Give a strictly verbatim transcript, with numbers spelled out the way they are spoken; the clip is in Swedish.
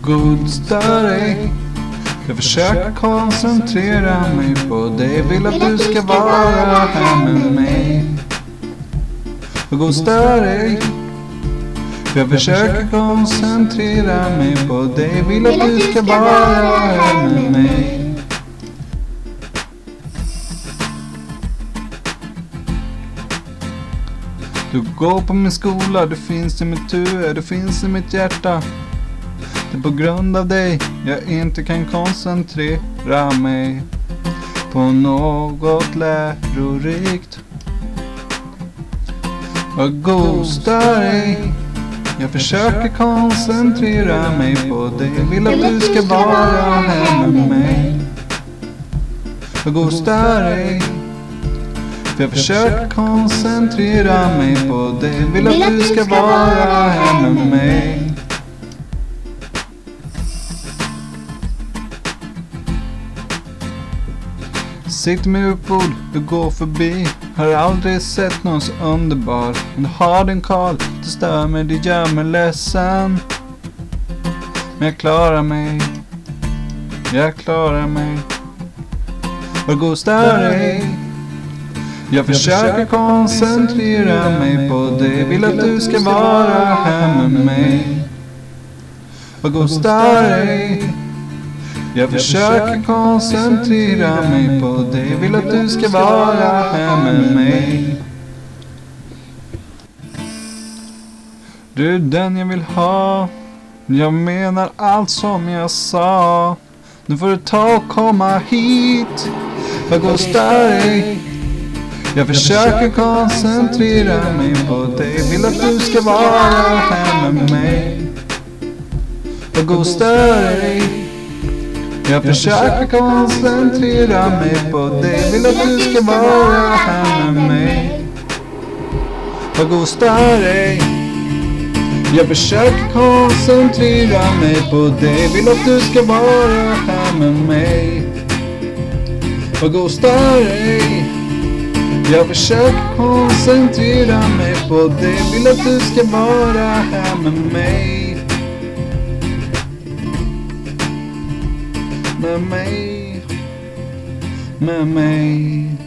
Godsta dig. Jag försöker koncentrera mig på dig. Vill att du ska vara här med mig. Godsta dig. Jag försöker koncentrera mig på dig. Vill att du ska vara här med mig. Du går på min skola, du finns i mitt huvud, du finns i mitt hjärta. Det är på grund av dig jag inte kan koncentrera mig på något lärorikt. Jag ghostar dig. Jag försöker koncentrera mig på dig. Vill att du ska vara här med mig. Jag ghostar dig. Jag försöker koncentrera mig på dig. Vill att du ska vara här med mig. Sitter med ett bord, du går förbi. Har aldrig sett någon så underbar. Men du har din Karl, du stör mig, det gör mig ledsen. Men jag klarar mig. Jag klarar mig. Och ghostar dig. Jag försöker koncentrera mig på dig. Vill att du ska vara här med mig. Och ghostar dig. Jag försöker koncentrera mig på dig. Vill att du ska vara här med mig. Du är den jag vill ha. Jag menar allt som jag sa. Nu får du ta och komma hit. Jag ghostar dig. Jag försöker koncentrera mig på dig. Vill att du ska vara här med mig. Jag ghostar dig. Jag försöker koncentrera mig på dig. Vill att du ska vara här med mig. Jag ghostar dig. Jag försöker koncentrera mig på dig. Vill att du ska vara här med mig. Jag ghostar dig. Jag försöker koncentrera mig på dig. Vill att du ska vara här med mig. Med mig. Med mig.